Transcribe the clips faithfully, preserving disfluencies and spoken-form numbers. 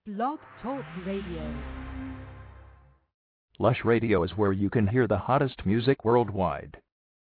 Blog Talk Radio. Lush Radio is where you can hear the hottest music worldwide.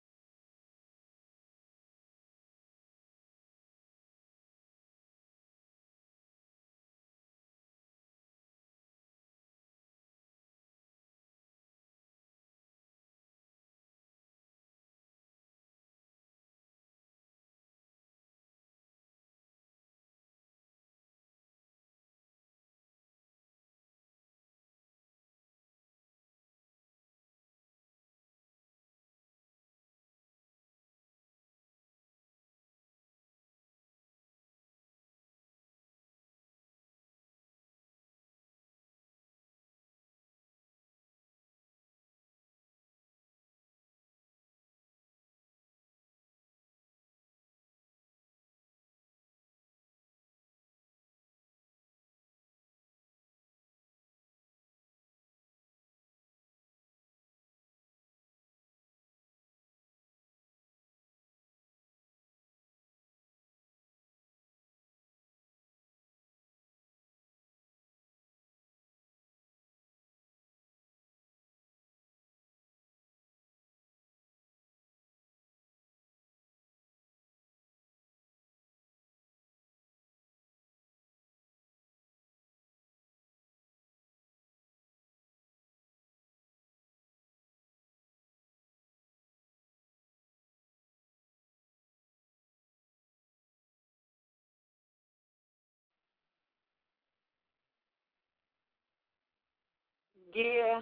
Yeah.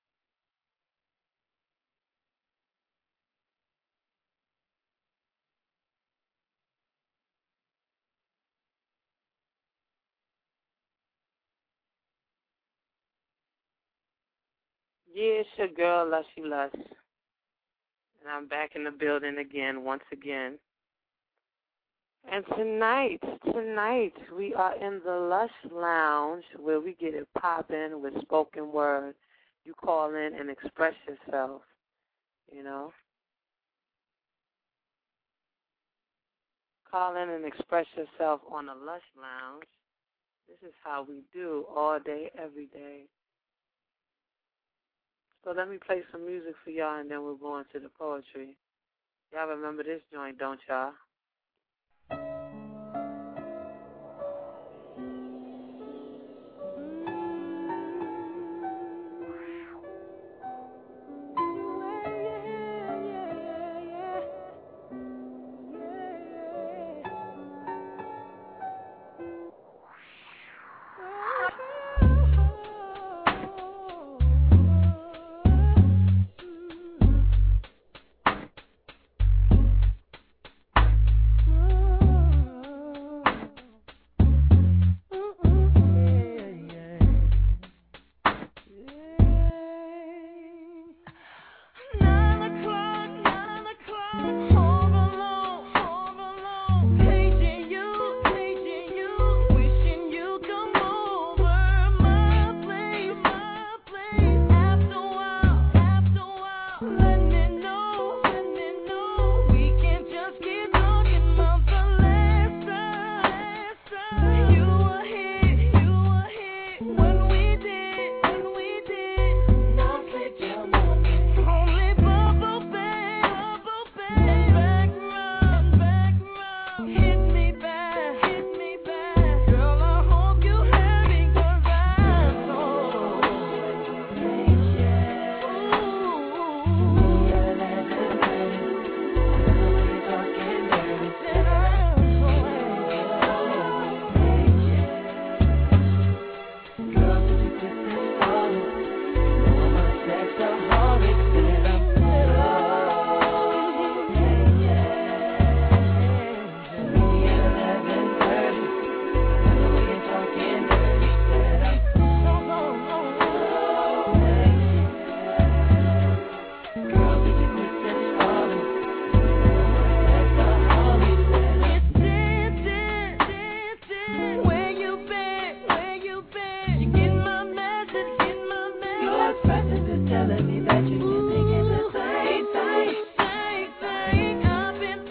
Yeah, it's your girl, Lushy Lush. And I'm back in the building again, once again. And tonight, tonight, we are in the Lush Lounge where we get it popping with spoken word. You call in and express yourself, you know. Call in and express yourself on the Lush Lounge. This is how we do all day, every day. So let me play some music for y'all, and then we'll go into the poetry. Y'all remember this joint, don't y'all?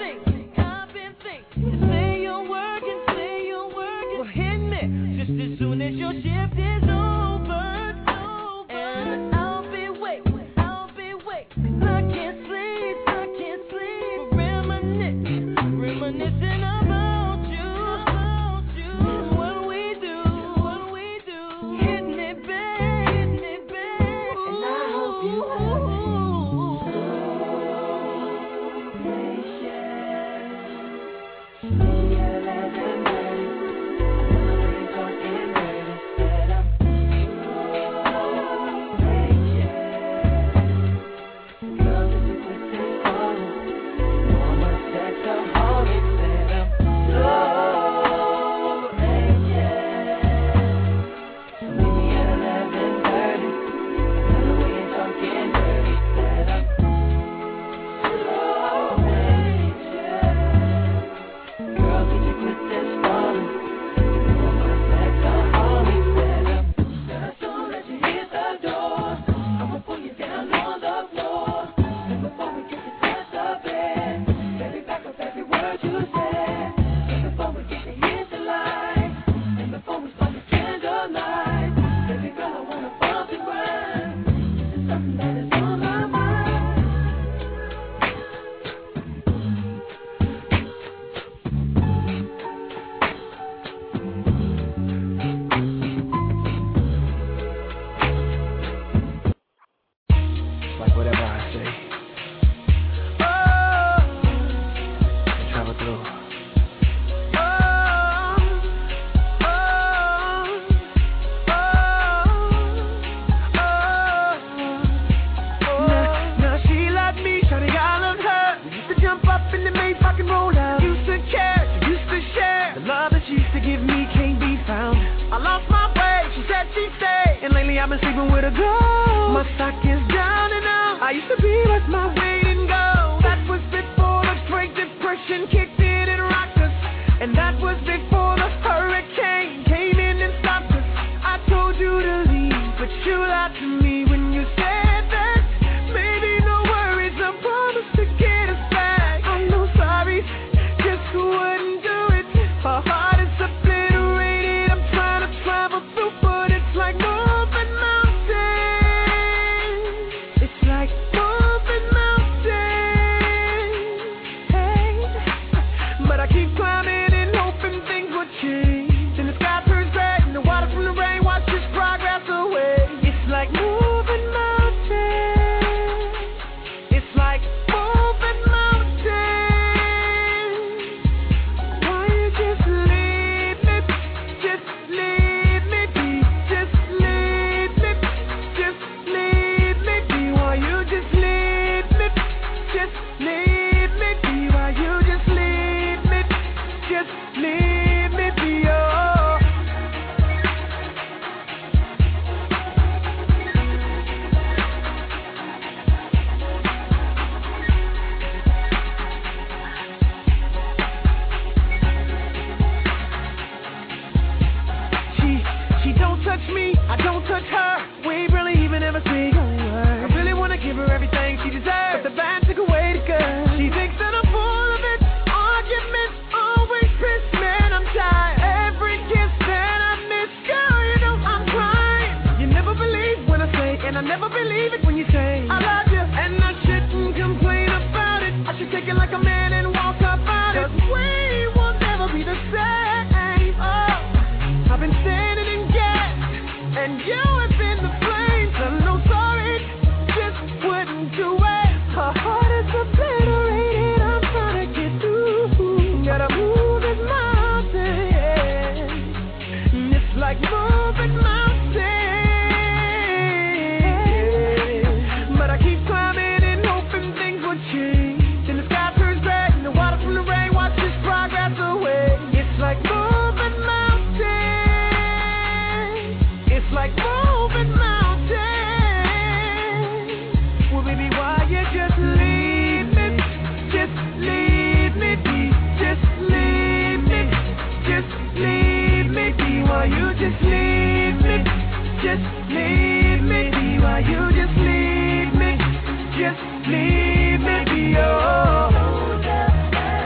Just as soon soon as your shift is over, and I'll be waiting, I'll be waiting. I can't sleep, I can't sleep, reminiscing, reminiscing about you, about you. What we do, what we do, hitting it back, hitting it back, and I hope you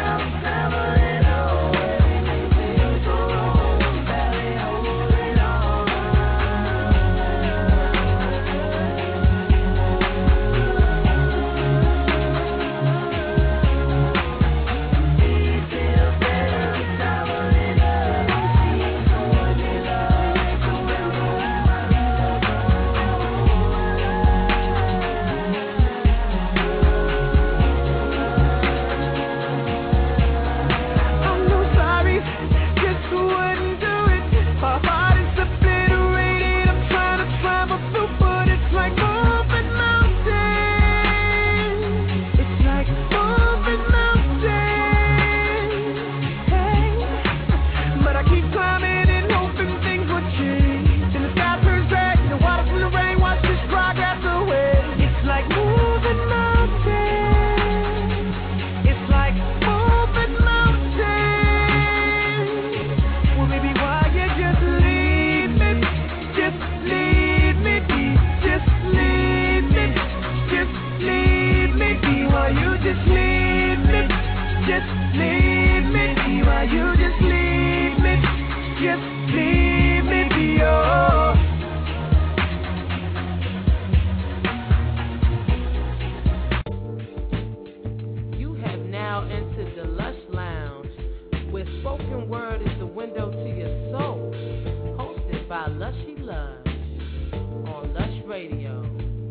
Leave me be, oh. by Lushy Lush on Lush Radio.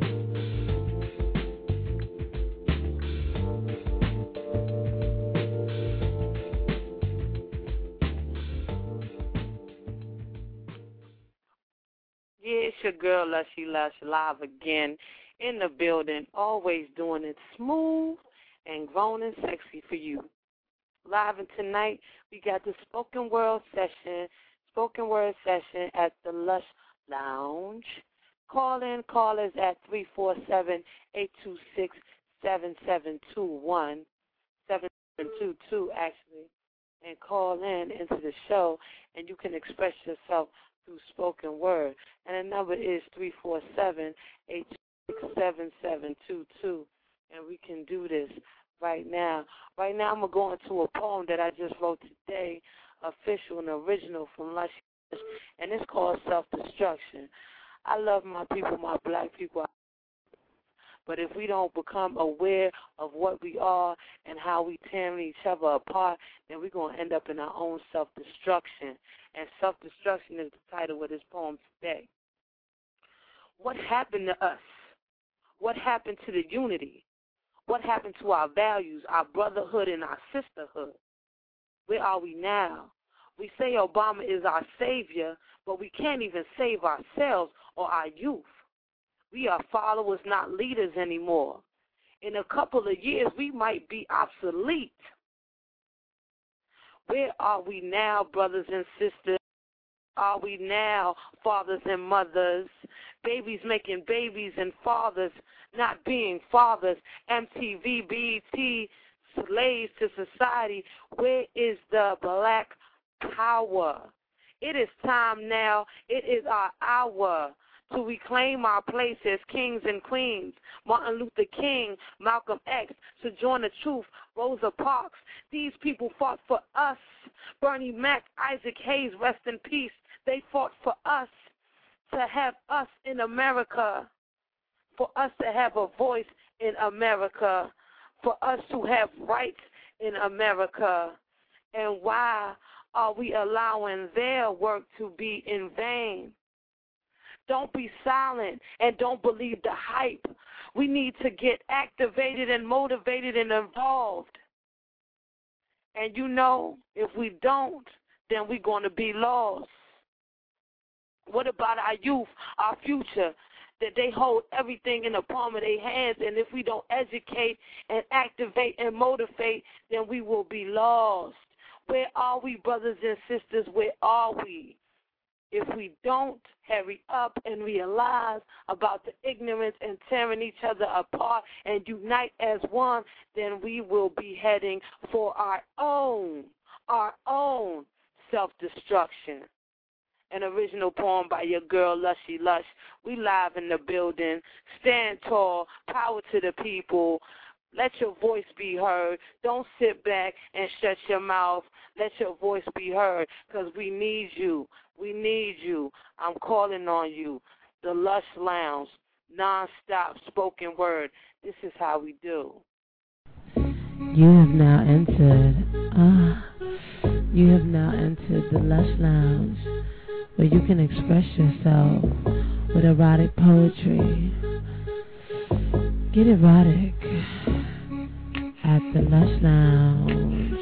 Yeah, it's your girl Lushy Lush live again in the building, always doing it smooth and grown and sexy for you. Live, and tonight we got the spoken word session, spoken word session at the Lush Lounge. Call in, callers at three four seven, eight two six, seven seven two one, seven seven two two actually, and call in into the show, and you can express yourself through spoken word. And the number is three four seven, eight two six, seven seven two two, and we can do this right now. Right now I'm going to go into a poem that I just wrote today, official and original from Lush, and it's called Self-Destruction. I love my people, my black people, but if we don't become aware of what we are and how we tearing each other apart, then we're going to end up in our own self-destruction. And self-destruction is the title of this poem today. What happened to us? What happened to the unity? What happened to our values, our brotherhood, and our sisterhood? Where are we now? We say Obama is our savior, but we can't even save ourselves or our youth. We are followers, not leaders anymore. In a couple of years, we might be obsolete. Where are we now, brothers and sisters? Are we now fathers and mothers? Babies making babies and fathers not being fathers. M T V, B E T, slaves to society. Where is the black power? It is time now. It is our hour to reclaim our place as kings and queens. Martin Luther King, Malcolm X, Sojourner Truth, Rosa Parks. These people fought for us. Bernie Mac, Isaac Hayes, rest in peace. They fought for us to have us in America, for us to have a voice in America, for us to have rights in America. And why are we allowing their work to be in vain? Don't be silent and don't believe the hype. We need to get activated and motivated and involved. And you know, if we don't, then we're going to be lost. What about our youth, our future? That they hold everything in the palm of their hands, and if we don't educate and activate and motivate, then we will be lost. Where are we, brothers and sisters? Where are we? If we don't hurry up and realize about the ignorance and tearing each other apart and unite as one, then we will be heading for our own, our own self-destruction. An original poem by your girl, Lushy Lush. We live in the building. Stand tall. Power to the people. Let your voice be heard. Don't sit back and shut your mouth. Let your voice be heard, because we need you. We need you. I'm calling on you. The Lush Lounge, non-stop spoken word. This is how we do. You have now entered, ah, you have now entered the Lush Lounge, where you can express yourself with erotic poetry. Get erotic at the Lush Lounge.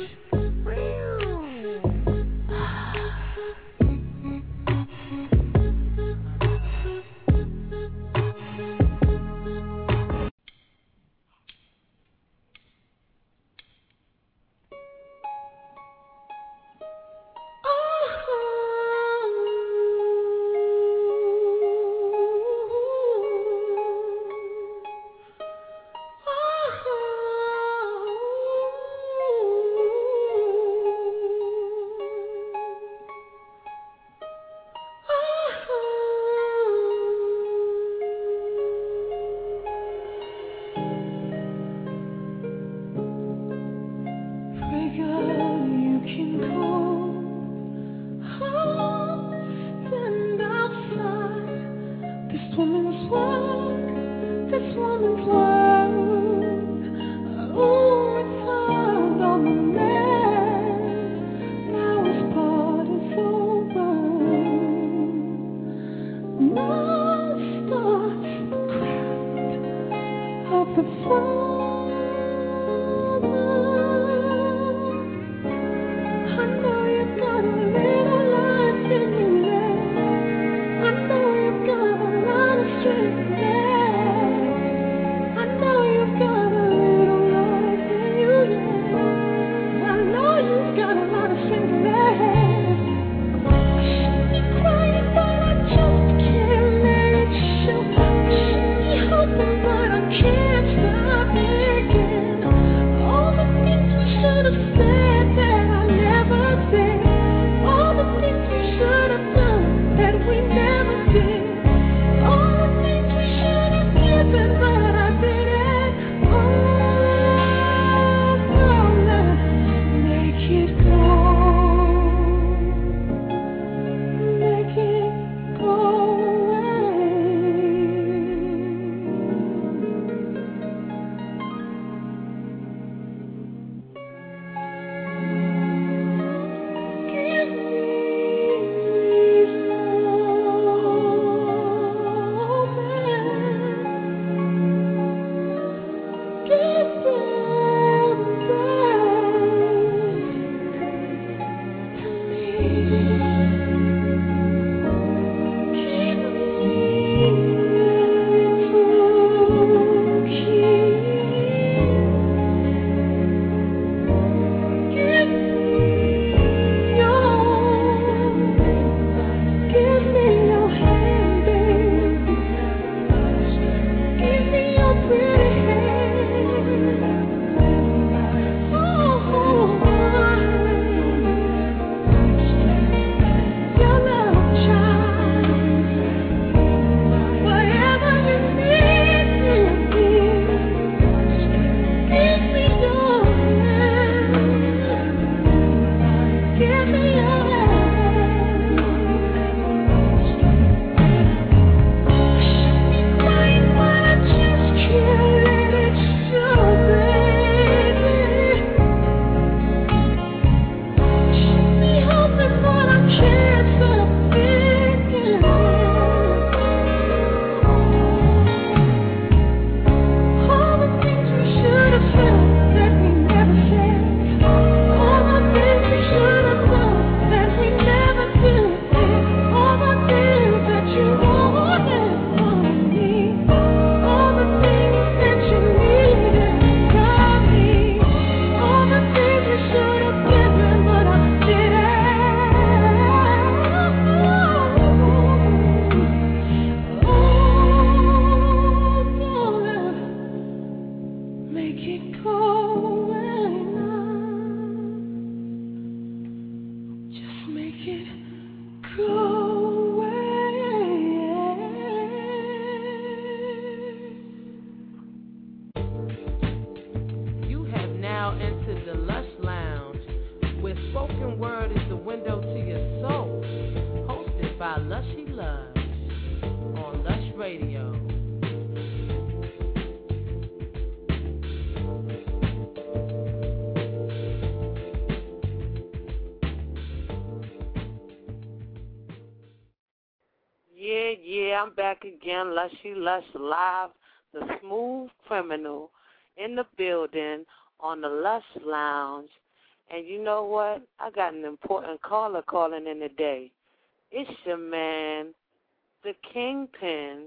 Yeah, yeah, I'm back again. Lushy Lush Live, the smooth criminal in the building on the Lush Lounge. And you know what? I got an important caller calling in today. It's your man, the Kingpin,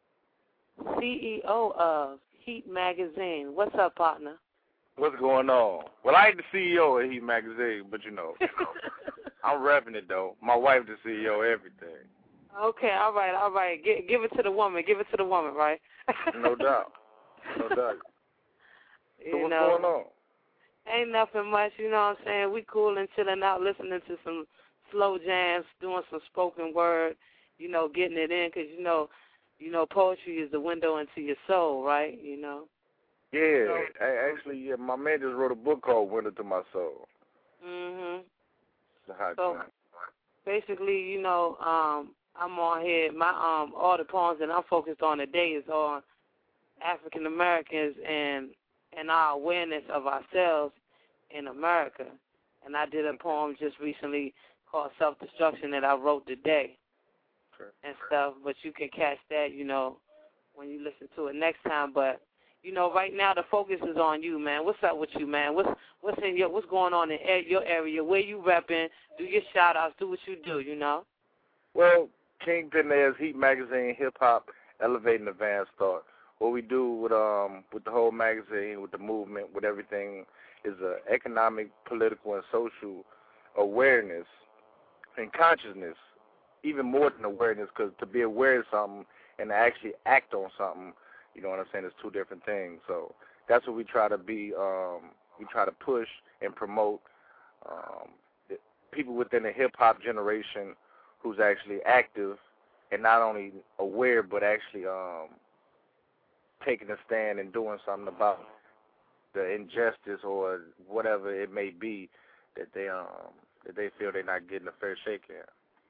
C E O of Heat Magazine. What's up, partner? What's going on? Well, I ain't the C E O of Heat Magazine, but you know, I'm repping it though. My wife the C E O of everything. Okay, all right, all right. Give, give it to the woman. Give it to the woman, right? No doubt. No doubt. So you what's know, going on? Ain't nothing much, you know what I'm saying? We cool and chilling out, listening to some slow jams, doing some spoken word, you know, getting it in, because, you know, you know, poetry is the window into your soul, right, you know? Yeah, so, I, actually, yeah, my man just wrote a book called Window to My Soul. Mm-hmm. It's a hot so, time. basically, you know, um, I'm on here, my, um, all the poems that I'm focused on today is on African Americans and, and our awareness of ourselves in America. And I did a poem just recently called Self-Destruction that I wrote today Sure. and stuff, but you can catch that, you know, when you listen to it next time. But, you know, right now the focus is on you, man. What's up with you, man? What's what's in your what's going on in your area? Where you repping? Do your shout-outs. Do what you do, you know? Well, Kingpin there's Heat Magazine, hip-hop, elevating advanced thought. What we do with um with the whole magazine, with the movement, with everything, is a economic, political, and social awareness and consciousness, even more than awareness, because to be aware of something and to actually act on something, you know what I'm saying, is two different things. So that's what we try to be, um, we try to push and promote um, people within the hip-hop generation who's actually active and not only aware but actually um, taking a stand and doing something about the injustice or whatever it may be that they um that they feel they're not getting a fair shake in.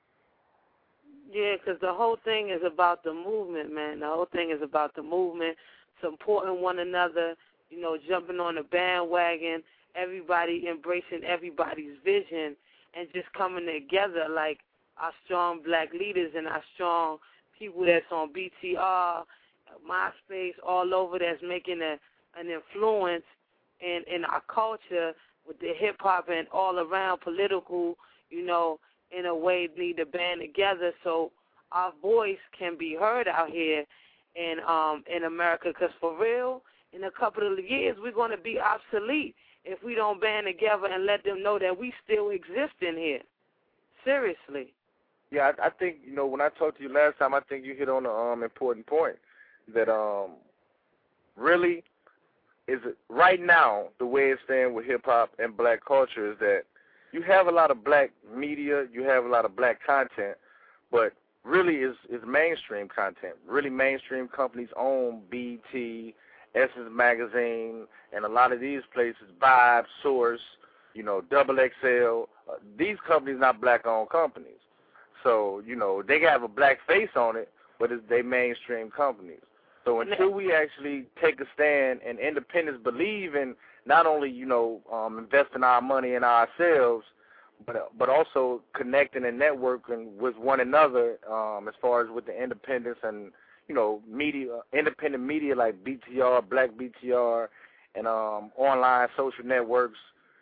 Yeah, because the whole thing is about the movement, man. The whole thing is about the movement, supporting one another, you know, jumping on the bandwagon, everybody embracing everybody's vision, and just coming together like our strong black leaders and our strong people that's on B T R, MySpace, all over, that's making a, an influence in, in our culture with the hip-hop and all around political, you know, in a way need to band together so our voice can be heard out here in um in America. Because for real, in a couple of years, we're going to be obsolete if we don't band together and let them know that we still exist in here. Seriously. Yeah, I, I think, you know, when I talked to you last time, I think you hit on an um, important point that um really is it, right now, the way it's staying with hip-hop and black culture is that you have a lot of black media, you have a lot of black content, but really is is mainstream content. Really mainstream companies own B E T, Essence Magazine, and a lot of these places, Vibe, Source, you know, Double X L. Uh, these companies not black-owned companies. So, you know, they have a black face on it, but it's they mainstream companies. So until we actually take a stand and independents believe in not only, you know, um, investing our money in ourselves, but but also connecting and networking with one another um, as far as with the independents and, you know, media, independent media like B T R, Black B T R, and um, online social networks.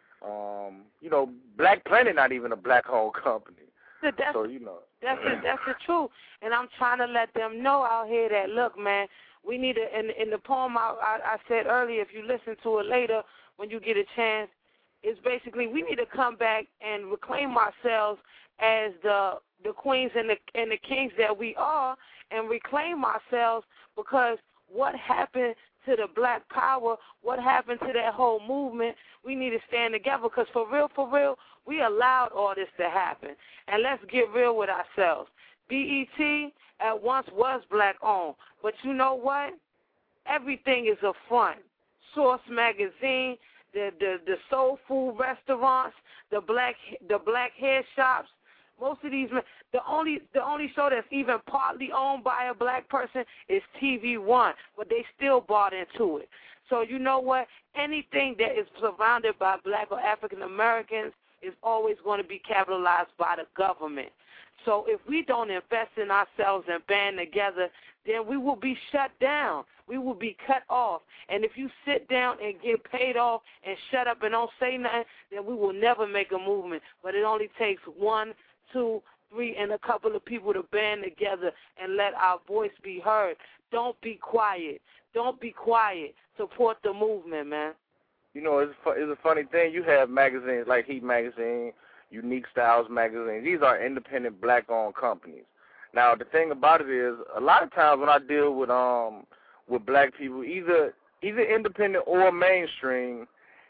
Um, you know, Black Planet not even a black-owned company. That's, so, you know. That's the, that's the truth. And I'm trying to let them know out here that, look, man, we need to, in, in the poem I, I, I said earlier, if you listen to it later when you get a chance, it's basically we need to come back and reclaim ourselves as the the queens and the and the kings that we are, and reclaim ourselves, because what happened to the black power, what happened to that whole movement, we need to stand together, because for real, for real, we allowed all this to happen. And let's get real with ourselves. B E T at once was black-owned, but you know what? Everything is a front. Source Magazine, the, the, the soul food restaurants, the black the black hair shops, most of these, the only the only show that's even partly owned by a black person is T V One, but they still bought into it. So you know what? Anything that is surrounded by black or African Americans is always going to be capitalized by the government. So if we don't invest in ourselves and band together, then we will be shut down. We will be cut off. And if you sit down and get paid off and shut up and don't say nothing, then we will never make a movement. But it only takes one, two, three, and a couple of people to band together and let our voice be heard. Don't be quiet. Don't be quiet. Support the movement, man. You know, it's, it's a funny thing. You have magazines like Heat Magazine, Unique Styles Magazine. These are independent black-owned companies. Now, the thing about it is, a lot of times when I deal with um with black people, either either independent or mainstream,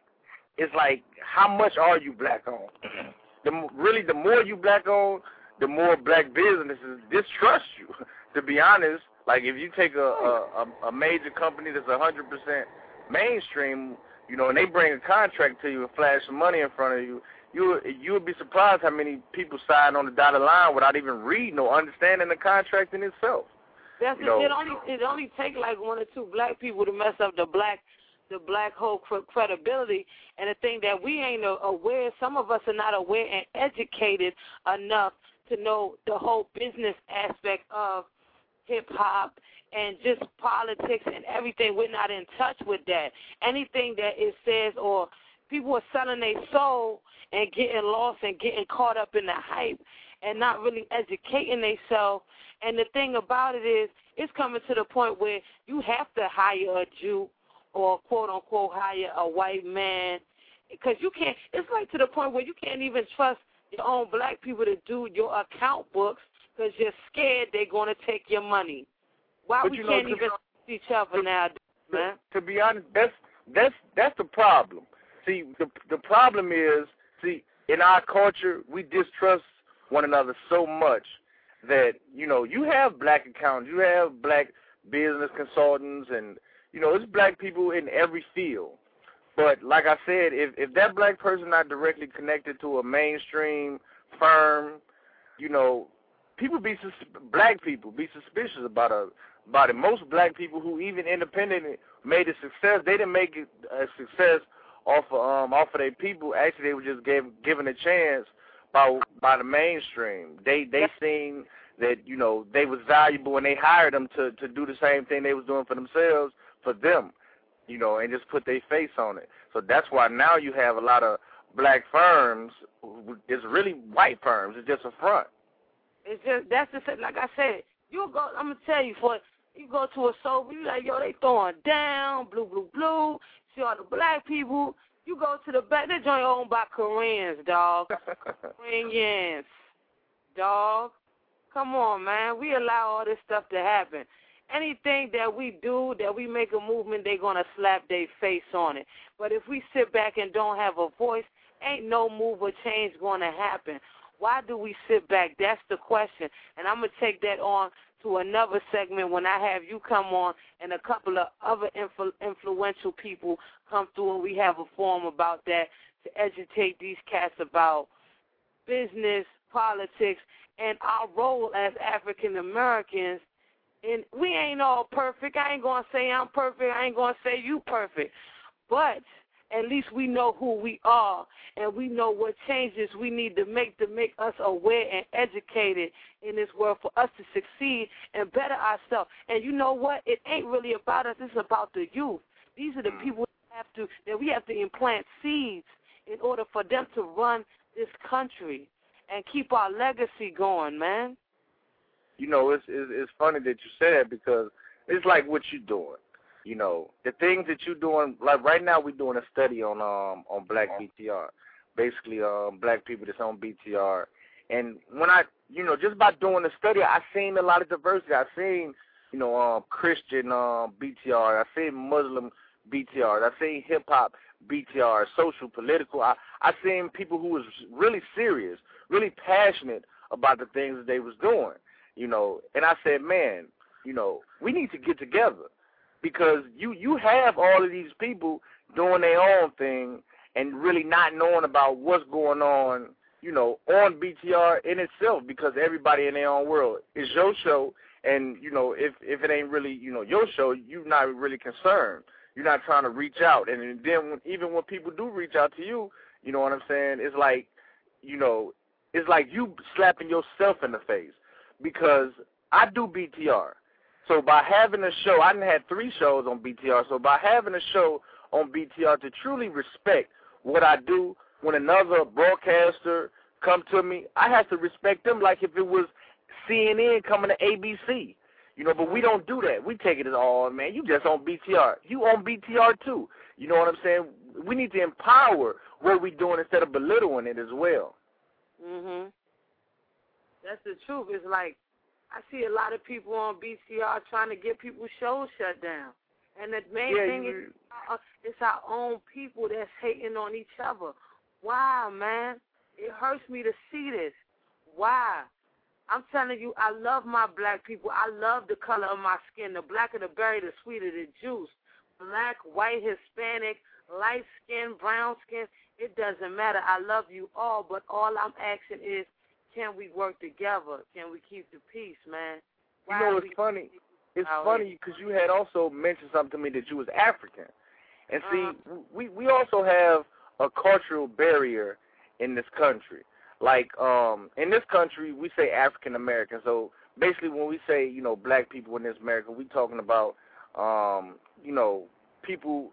it's like, how much are you black-owned? the, really, the more you black-owned, the more black businesses distrust you. To be honest, like if you take a, a, a major company that's one hundred percent mainstream, you know, and they bring a contract to you and flash some money in front of you, you you would be surprised how many people sign on the dotted line without even reading or understanding the contract in itself. That's you know, it. Only it only take like one or two black people to mess up the black the black whole credibility. And the thing that we ain't aware, some of us are not aware and educated enough to know the whole business aspect of hip hop and just politics and everything. We're not in touch with that. Anything that it says, or people are selling their soul and getting lost and getting caught up in the hype and not really educating themselves. And the thing about it is, it's coming to the point where you have to hire a Jew or, quote-unquote, hire a white man, because you can't, it's like to the point where you can't even trust your own black people to do your account books because you're scared they're going to take your money. Why but we you can't know, even trust each other now, man? To be honest, that's that's that's the problem. See, the the problem is, see, in our culture, we distrust one another so much that, you know, you have black accountants, you have black business consultants, and, you know, it's black people in every field. But like I said, if if that black person not directly connected to a mainstream firm, you know, people be sus- black people be suspicious about a about it. Most black people who even independently made a success, they didn't make it a success off of um off of their people. Actually, they were just gave, given a chance by by the mainstream. They they seen that, you know, they was valuable and they hired them to to do the same thing they was doing for themselves for them, you know, and just put their face on it. So that's why now you have a lot of black firms. It's really white firms. It's just a front. It's just, that's the thing. Like I said, you go. I'm gonna tell you, for you go to a soul, you like, yo, they throwing down, blue, blue, blue. See all the black people. You go to the back, they joint owned by Koreans, dog. Koreans, dog. Come on, man. We allow all this stuff to happen. Anything that we do, that we make a movement, they're going to slap their face on it. But if we sit back and don't have a voice, ain't no move or change going to happen. Why do we sit back? That's the question. And I'm going to take that on to another segment when I have you come on and a couple of other influ- influential people come through, and we have a forum about that to educate these cats about business, politics, and our role as African Americans. And we ain't all perfect. I ain't going to say I'm perfect. I ain't going to say you perfect. But at least we know who we are, and we know what changes we need to make to make us aware and educated in this world for us to succeed and better ourselves. And you know what? It ain't really about us. It's about the youth. These are the people that, have to, that we have to implant seeds in order for them to run this country and keep our legacy going, man. You know, it's, it's it's funny that you say that, because it's like what you're doing. You know, the things that you're doing, like right now we're doing a study on um on Black B T R, basically um black people that's on B T R. And when I, you know, just by doing the study, I seen a lot of diversity. I seen, you know, um Christian um B T R. I seen Muslim B T R. I seen hip hop B T R, social, political. I I seen people who was really serious, really passionate about the things that they was doing. You know, and I said, man, you know, we need to get together, because you, you have all of these people doing their own thing and really not knowing about what's going on, you know, on B T R in itself, because everybody in their own world. It's your show, and, you know, if, if it ain't really, you know, your show, you're not really concerned. You're not trying to reach out. And then when, even when people do reach out to you, you know what I'm saying, it's like, you know, it's like you slapping yourself in the face, because I do B T R. So by having a show, I done had three shows on B T R, so by having a show on B T R to truly respect what I do, when another broadcaster come to me, I have to respect them like if it was C N N coming to A B C. You know, but we don't do that. We take it as, oh, man, you just on B T R. You on B T R too. You know what I'm saying? We need to empower what we're doing instead of belittling it as well. Mhm. That's the truth. It's like I see a lot of people on B T R trying to get people's shows shut down. And the main yeah, thing you, is uh, it's our own people that's hating on each other. Why, man? It hurts me to see this. Why? I'm telling you, I love my black people. I love the color of my skin. The blacker the berry, the sweeter the juice. Black, white, Hispanic, light skin, brown skin, it doesn't matter. I love you all, but all I'm asking is, can we work together? Can we keep the peace, man? Why you know, it's funny. It's funny because you had also mentioned something to me that you was African. And see, uh-huh. we, we also have a cultural barrier in this country. Like, um, in this country, we say African American. So basically, when we say, you know, black people in this America, we talking about, um, you know, people.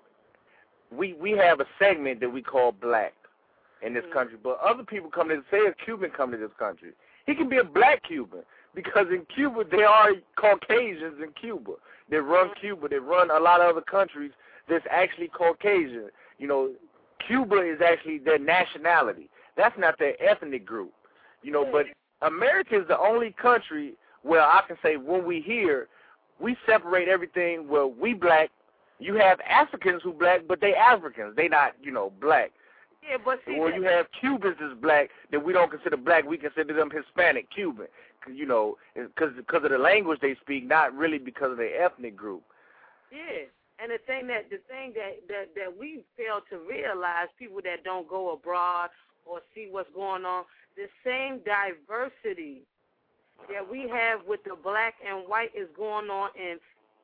We we have a segment that we call black in this mm-hmm. country. But other people come to, say a Cuban come to this country, he can be a black Cuban because in Cuba there are Caucasians in Cuba that run mm-hmm. Cuba, that run a lot of other countries that's actually Caucasian. You know, Cuba is actually their nationality. That's not their ethnic group, you know, but America is the only country where I can say when we here, we separate everything where we black. You have Africans who black, but they Africans. They not, you know, black. Yeah, but see, when you have Cubans as black that we don't consider black, we consider them Hispanic Cuban, you know, because because of the language they speak, not really because of their ethnic group. Yeah. And the thing that the thing that, that, that we fail to realize, people that don't go abroad or see what's going on, the same diversity that we have with the black and white is going on in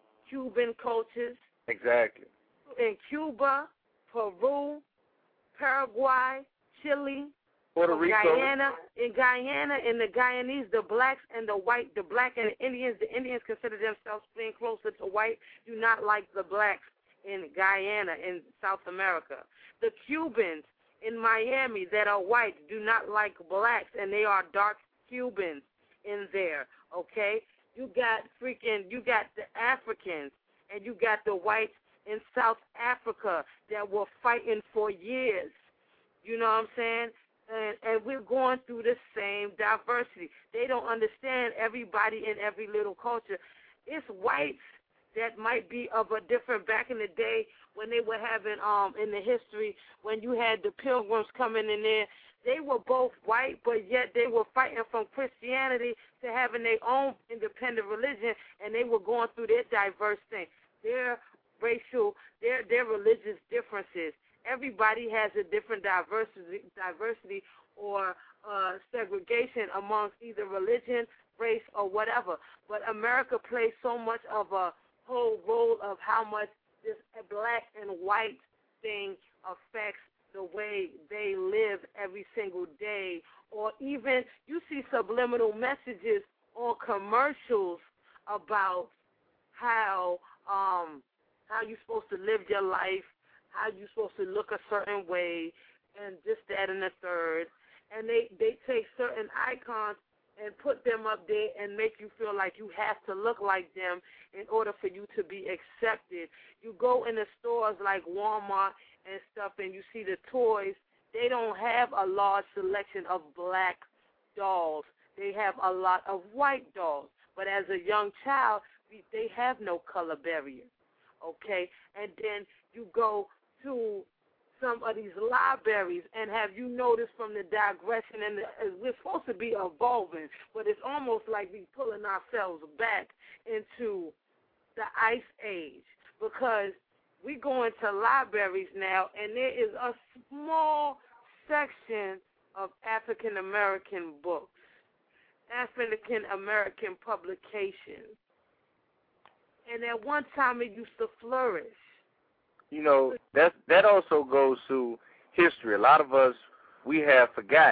Cuban cultures. Exactly. In Cuba, Peru, Paraguay, Chile, Puerto Rico. Guyana. In Guyana, in the Guyanese, the blacks and the white, the black and the Indians, the Indians consider themselves being closer to white, do not like the blacks in Guyana, in South America. The Cubans in Miami that are white do not like blacks, and they are dark Cubans in there, okay? You got freaking, you got the Africans, and you got the whites in South Africa that were fighting for years. You know what I'm saying? And, and we're going through the same diversity. They don't understand everybody in every little culture. It's whites that might be of a different, back in the day when they were having, um, in the history, when you had the Pilgrims coming in there, they were both white, but yet they were fighting from Christianity to having their own independent religion, and they were going through their diverse thing, their racial, their their religious differences. Everybody has a different diversity, diversity or uh, segregation amongst either religion, race, or whatever. But America plays so much of a whole role of how much this black and white thing affects the way they live every single day. Or even you see subliminal messages on commercials about how um, how you're supposed to live your life, how you're supposed to look a certain way, and this, that, and the third. And they, they take certain icons and put them up there and make you feel like you have to look like them in order for you to be accepted. You go in the stores like Walmart and stuff and you see the toys, they don't have a large selection of black dolls. They have a lot of white dolls. But as a young child, they have no color barrier, okay? And then you go to some of these libraries, and have you noticed from the digression, and the, we're supposed to be evolving, but it's almost like we're pulling ourselves back into the Ice Age, because we go into libraries now, and there is a small section of African-American books, African-American publications, and at one time it used to flourish. You know, that that also goes to history. A lot of us, we have forgot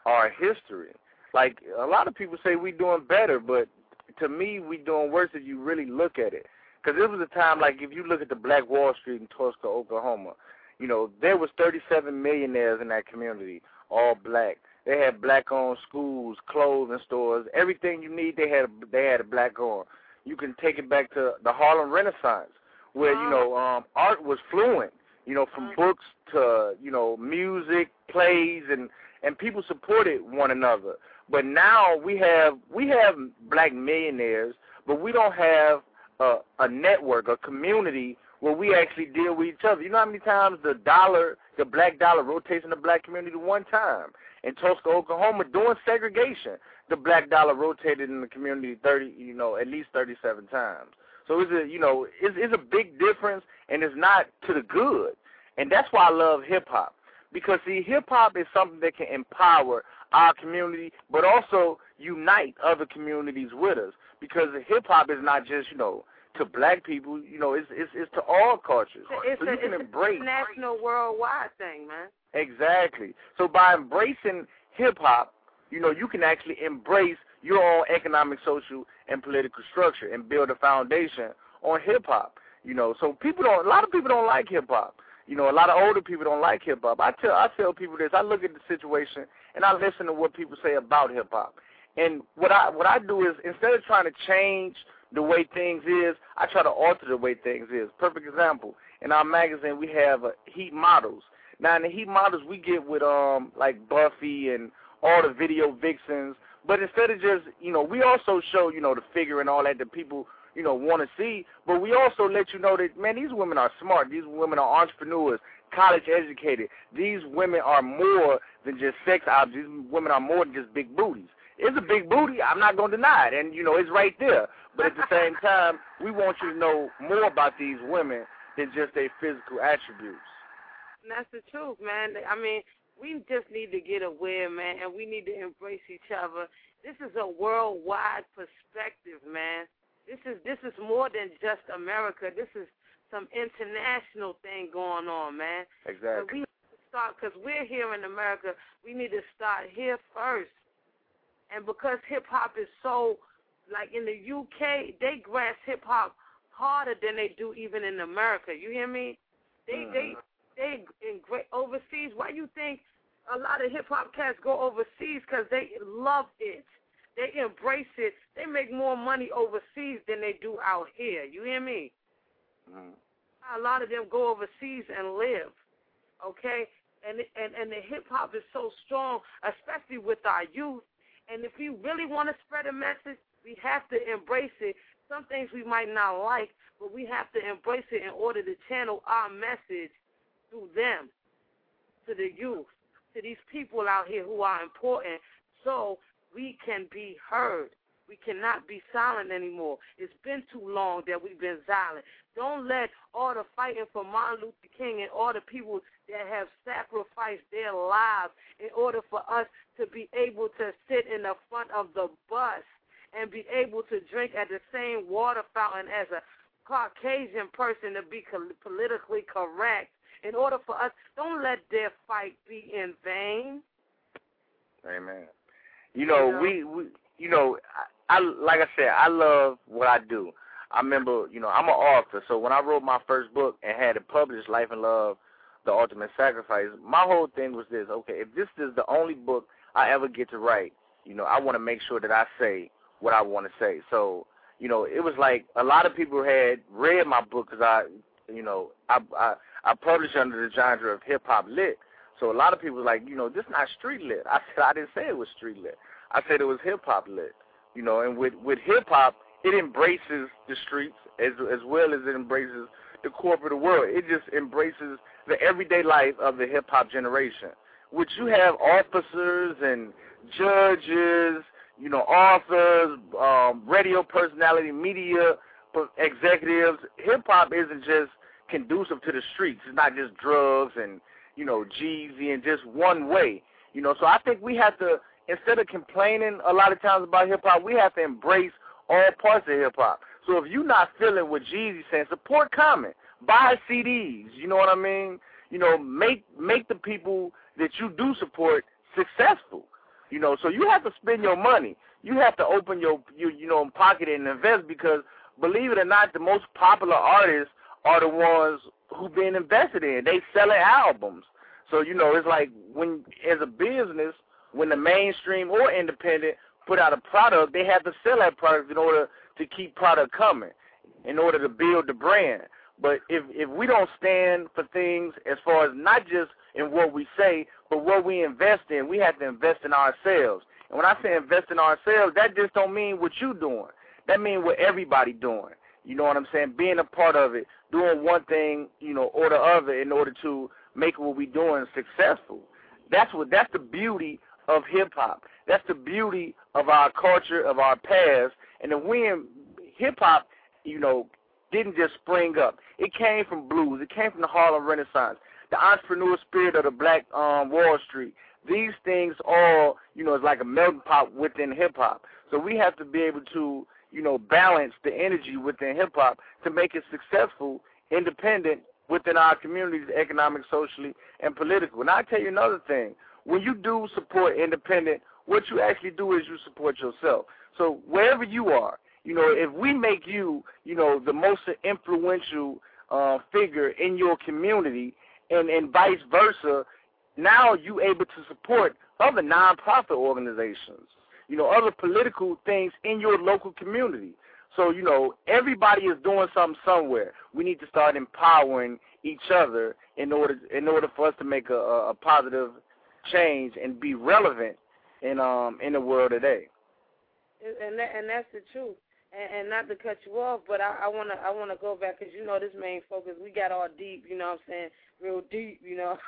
our history. Like, a lot of people say we doing better, but to me, we doing worse if you really look at it. Because there was a time, like, if you look at the Black Wall Street in Tulsa, Oklahoma, you know, there was thirty-seven millionaires in that community, all black. They had black-owned schools, clothing stores, everything you need, they had they had a black-owned. You can take it back to the Harlem Renaissance, where, you know, um, art was fluent, you know, from books to, you know, music, plays, and, and people supported one another. But now we have we have black millionaires, but we don't have a, a network, a community where we actually deal with each other. You know how many times the dollar, the black dollar rotates in the black community one time? In Tulsa, Oklahoma, during segregation, the black dollar rotated in the community thirty, you know, at least thirty-seven times. So it's a, you know, it's, it's a big difference, and it's not to the good. And that's why I love hip hop, because see, hip hop is something that can empower our community, but also unite other communities with us. Because hip hop is not just, you know, to black people, you know, it's it's, it's to all cultures. It's, so a, you can it's embrace a national, worldwide thing, man. Exactly. So by embracing hip hop, you know, you can actually embrace your own economic, social, and political structure and build a foundation on hip hop. You know, so people don't. A lot of people don't like hip hop. You know, a lot of older people don't like hip hop. I tell I tell people this. I look at the situation and I listen to what people say about hip hop. And what I what I do is, instead of trying to change the way things is, I try to alter the way things is. Perfect example. In our magazine, we have uh, Heat models. Now, in the Heat models, we get with um like Buffy and all the video vixens. But instead of just, you know, we also show, you know, the figure and all that that people, you know, want to see. But we also let you know that, man, these women are smart. These women are entrepreneurs, college educated. These women are more than just sex objects. These women are more than just big booties. It's a big booty. I'm not going to deny it. And, you know, it's right there. But at the same time, we want you to know more about these women than just their physical attributes. And that's the truth, man. I mean, we just need to get aware, man, and we need to embrace each other. This is a worldwide perspective, man. This is this is more than just America. This is some international thing going on, man. Exactly. So we have to start, because we're here in America, we need to start here first. And because hip-hop is so, like in the U K, they grasp hip-hop harder than they do even in America. You hear me? They, mm. they, they in great overseas. Why you think a lot of hip-hop cats go overseas? Because they love it. They embrace it. They make more money overseas than they do out here. You hear me? Mm. A lot of them go overseas and live, okay? And, and, and the hip-hop is so strong, especially with our youth. And if we really want to spread a message, we have to embrace it. Some things we might not like, but we have to embrace it in order to channel our message through them, to the youth, to these people out here who are important, so we can be heard. We cannot be silent anymore. It's been too long that we've been silent. Don't let all the fighting for Martin Luther King and all the people that have sacrificed their lives in order for us to be able to sit in the front of the bus and be able to drink at the same water fountain as a Caucasian person to be politically correct. In order for us, don't let their fight be in vain. Amen. You know, you know we, we, you know, I, I like I said, I love what I do. I remember, you know, I'm an author, so when I wrote my first book and had it published, Life and Love, The Ultimate Sacrifice, my whole thing was this: okay, if this is the only book I ever get to write, you know, I want to make sure that I say what I want to say. So, you know, it was like a lot of people had read my book because I, you know, I, I I published under the genre of hip hop lit. So a lot of people were like, you know, this is not street lit. I said I didn't say it was street lit. I said it was hip hop lit. You know, and with with hip hop, it embraces the streets as as well as it embraces the corporate world. It just embraces the everyday life of the hip hop generation, which you have officers and judges, you know, authors, um, radio personality, media executives. Hip hop isn't just conducive to the streets. It's not just drugs and, you know, Jeezy and just one way. You know, so I think we have to, instead of complaining a lot of times about hip hop, we have to embrace all parts of hip hop. So if you're not feeling what Jeezy's saying, support Common, buy C Ds. You know what I mean? You know, make make the people that you do support successful. You know, so you have to spend your money. You have to open your, you, you know, pocket and invest because, believe it or not, the most popular artists are the ones who've been invested in. They selling albums. So, you know, it's like when, as a business, when the mainstream or independent put out a product, they have to sell that product in order to keep product coming, in order to build the brand. But if if we don't stand for things as far as not just in what we say, but what we invest in, we have to invest in ourselves. And when I say invest in ourselves, that just don't mean what you doing. That means what everybody doing. You know what I'm saying? Being a part of it, doing one thing, you know, or the other in order to make what we doing successful. That's what. That's the beauty of hip-hop. That's the beauty of our culture, of our past. And then when hip-hop, you know, didn't just spring up. It came from blues. It came from the Harlem Renaissance, the entrepreneur spirit of the Black um, Wall Street. These things all, you know, is like a melting pot within hip-hop. So we have to be able to, you know, balance the energy within hip-hop to make it successful, independent within our communities, economic, socially, and political. And I'll tell you another thing. When you do support independent, what you actually do is you support yourself. So wherever you are, you know, if we make you, you know, the most influential uh, figure in your community and, and vice versa, now you able to support other nonprofit organizations, you know, other political things in your local community. So, you know, everybody is doing something somewhere. We need to start empowering each other in order in order for us to make a, a positive change and be relevant in um in the world today. And that, and that's the truth. And, and not to cut you off, but I, I wanna I wanna go back because you know this main focus. We got all deep, you know what I'm saying, real deep, you know.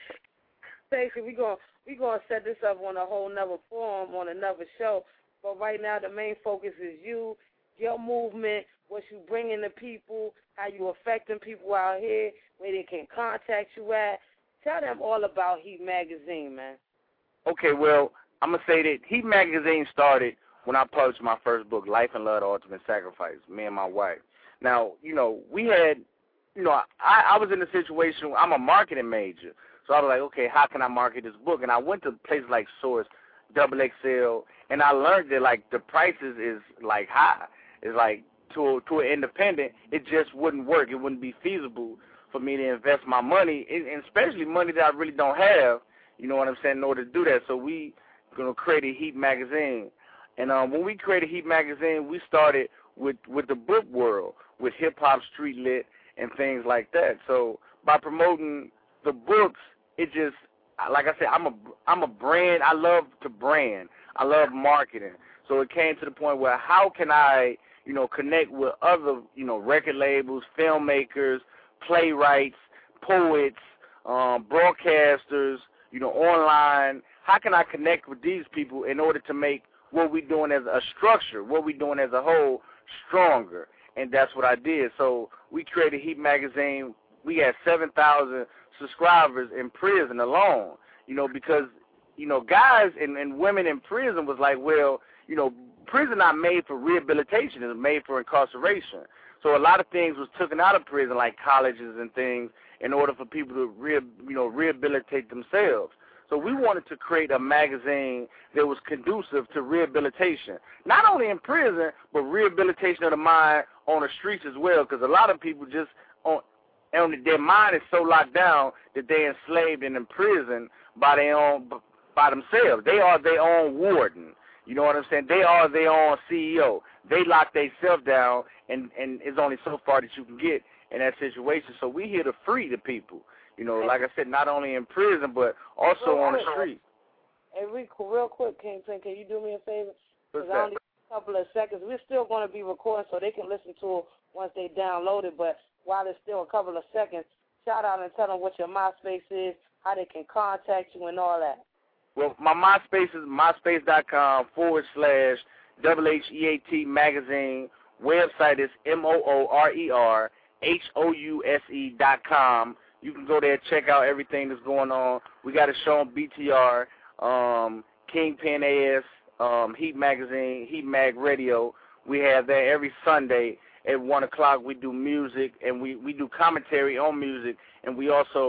Basically, we gonna we gonna set this up on a whole nother forum on another show. But right now, the main focus is you, your movement, what you bringing to people, how you affecting people out here, where they can contact you at. Tell them all about Heat Magazine, man. Okay, well, I'm gonna say that Heat Magazine started when I published my first book, Life and Love, the Ultimate Sacrifice, me and my wife. Now, you know, we had, you know, I, I was in a situation, I'm a marketing major, so I was like, okay, how can I market this book? And I went to places like Source, Double X L, and I learned that, like, the prices is, like, high. It's like, to, to an independent, it just wouldn't work. It wouldn't be feasible for me to invest my money, and especially money that I really don't have, you know what I'm saying, in order to do that. So we going to create a Heat Magazine. And um, when we created Heat Magazine, we started with, with the book world, with hip-hop, street lit, and things like that. So by promoting the books, it just, like I said, I'm a, I'm a brand. I love to brand. I love marketing. So it came to the point where how can I, you know, connect with other, you know, record labels, filmmakers, playwrights, poets, um, broadcasters, you know, online. How can I connect with these people in order to make what we're doing as a structure, what we're doing as a whole, stronger? And that's what I did. So we created Heat Magazine. We had seven thousand subscribers in prison alone, you know, because, you know, guys and, and women in prison was like, well, you know, prison not made for rehabilitation. It's made for incarceration. So a lot of things was taken out of prison, like colleges and things, in order for people to, re, you know, rehabilitate themselves. So we wanted to create a magazine that was conducive to rehabilitation, not only in prison, but rehabilitation of the mind on the streets as well, because a lot of people just, on, on their mind is so locked down that they're enslaved and imprisoned by their own, by themselves. They are their own warden. You know what I'm saying? They are their own C E O. They lock themselves down, and, and it's only so far that you can get in that situation. So we here to free the people. You know, like I said, not only in prison, but also on the street. Hey, Rico, real quick, Kingpin, can you do me a favor? What's Because I only have a couple of seconds. We're still going to be recording so they can listen to it once they download it. But while it's still a couple of seconds, shout out and tell them what your MySpace is, how they can contact you and all that. Well, my MySpace is myspace.com forward slash W H E A T magazine. Website is M O O R E R H O U S E dot com. You can go there and check out everything that's going on. We got a show on B T R, um, Kingpin A S, um, Heat Magazine, Heat Mag Radio. We have that every Sunday at one o'clock. We do music, and we, we do commentary on music, and we also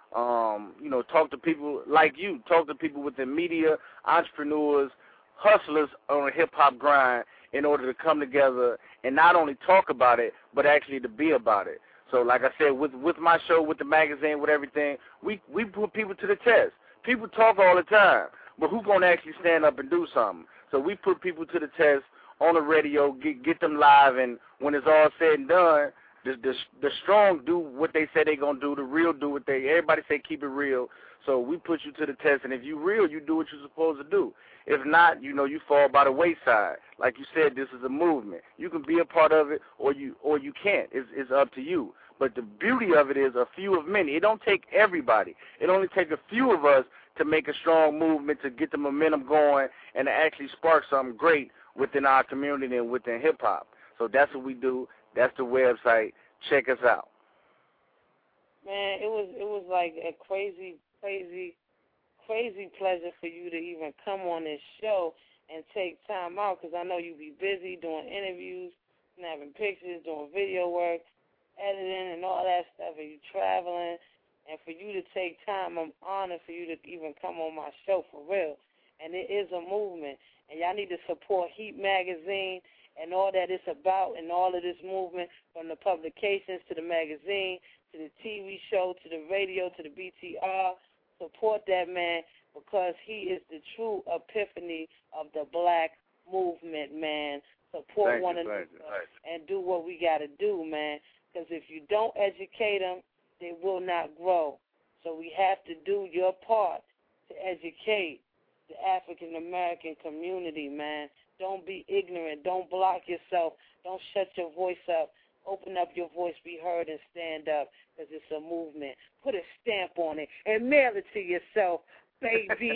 Um, you know, talk to people like you. Talk to people within media, entrepreneurs, hustlers on a hip-hop grind in order to come together and not only talk about it, but actually to be about it. So like I said, with with my show, with the magazine, with everything, we, we put people to the test. People talk all the time, but who's going to actually stand up and do something? So we put people to the test on the radio, get get them live, and when it's all said and done, the the, the strong do what they say they're going to do, the real do what they, everybody say keep it real. So we put you to the test, and if you real, you do what you're supposed to do. If not, you know, you fall by the wayside. Like you said, this is a movement. You can be a part of it, or you or you can't. It's, it's up to you. But the beauty of it is a few of many. It don't take everybody. It only takes a few of us to make a strong movement, to get the momentum going, and to actually spark something great within our community and within hip-hop. So that's what we do. That's the website. Check us out. Man, it was it was like a crazy, crazy, crazy pleasure for you to even come on this show and take time out, because I know you be busy doing interviews, snapping pictures, doing video work, editing and all that stuff, and you traveling. And for you to take time, I'm honored for you to even come on my show for real. And it is a movement. And y'all need to support Heat Magazine and all that it's about and all of this movement, from the publications to the magazine to the T V show to the radio to the B T R. Support that man, because he is the true epiphany of the black movement, man. Support thank one you, another you, and do what we got to do, man. Because if you don't educate them, they will not grow. So we have to do your part to educate the African American community, man. Don't be ignorant. Don't block yourself. Don't shut your voice up. Open up your voice, be heard, and stand up, because it's a movement. Put a stamp on it and mail it to yourself, baby.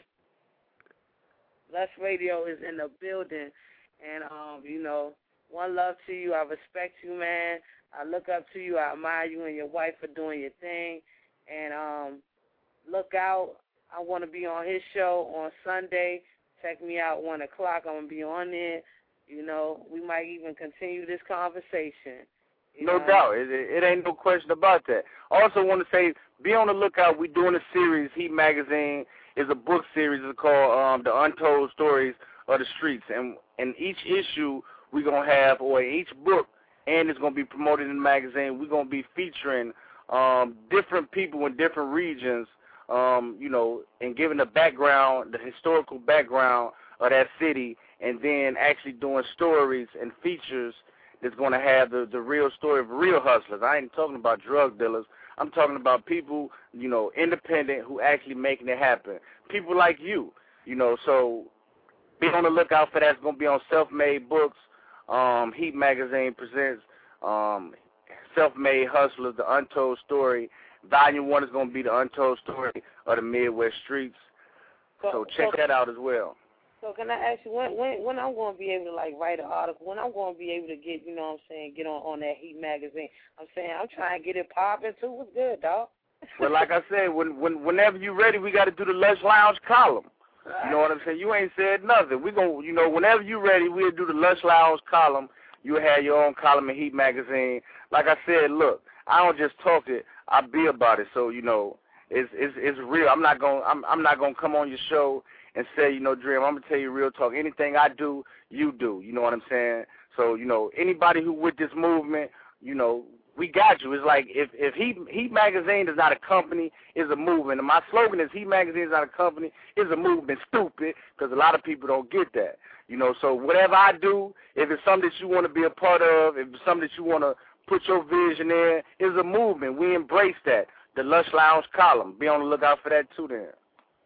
Lush Radio is in the building. And, um, you know, one love to you. I respect you, man. I look up to you. I admire you and your wife for doing your thing. And um, look out. I want to be on his show on Sunday. Check me out one o'clock. I'm going to be on there. You know, we might even continue this conversation. No know? doubt. It, it ain't no question about that. I also want to say, be on the lookout. We're doing a series. Heat Magazine is a book series. It's called um, The Untold Stories of the Streets. And in each issue, we're going to have, or in each book, and it's going to be promoted in the magazine, we're going to be featuring um, different people in different regions, um, you know, and giving the background, the historical background of that city, and then actually doing stories and features that's going to have the, the real story of real hustlers. I ain't talking about drug dealers. I'm talking about people, you know, independent, who actually making it happen. People like you, you know, so be on the lookout for that. It's going to be on Self-Made Books. Um, Heat Magazine presents um, Self-Made Hustlers, The Untold Story. Volume one is going to be The Untold Story of the Midwest Streets. So, so check so, that out as well. So can I ask you, when, when when I'm going to be able to, like, write an article, when I'm going to be able to get, you know what I'm saying, get on, on that Heat Magazine? I'm saying I'm trying to get it popping, too. What's good, dog? Well, like I said, when, when whenever you're ready, we got to do the Lush Lounge column. You know what I'm saying? You ain't said nothing. We gonna, you know, whenever you're ready, we'll do the Lush Lounge column. You'll have your own column in Heat Magazine. Like I said, look, I don't just talk it, I be about it. So, you know, it's it's it's real. I'm not gonna I'm I'm not gonna come on your show and say, you know, Dream, I'm gonna tell you real talk. Anything I do, you do. You know what I'm saying? So, you know, anybody who with this movement, you know, we got you. It's like if, if Heat, Heat Magazine is not a company, it's a movement. And my slogan is Heat Magazine is not a company, it's a movement, stupid, because a lot of people don't get that. You know, so whatever I do, if it's something that you want to be a part of, if it's something that you want to put your vision in, it's a movement. We embrace that. The Lush Lounge column. Be on the lookout for that too then.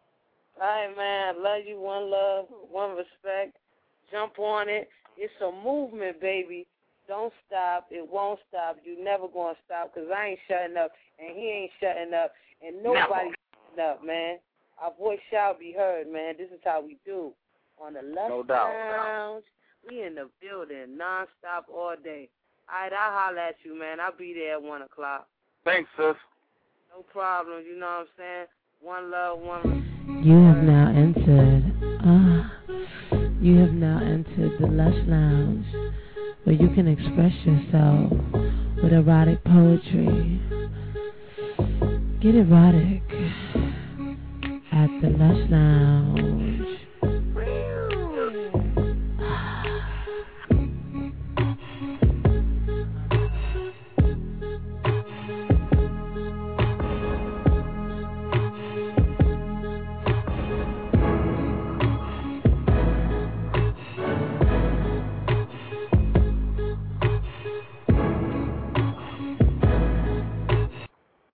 All right, man. I love you. One love, one respect. Jump on it. It's a movement, baby. Don't stop. It won't stop. You never going to stop, because I ain't shutting up, and he ain't shutting up, and nobody shutting up, man. Our voice shall be heard, man. This is how we do. On the Lush no doubt. Lounge, we in the building, nonstop all day. All right, I'll holler at you, man. I'll be there at one o'clock. Thanks, sis. No problem. You know what I'm saying? One love, one... You have now entered, ah, you have now entered the Lush Lounge, where you can express yourself with erotic poetry. Get erotic at the Lush Lounge.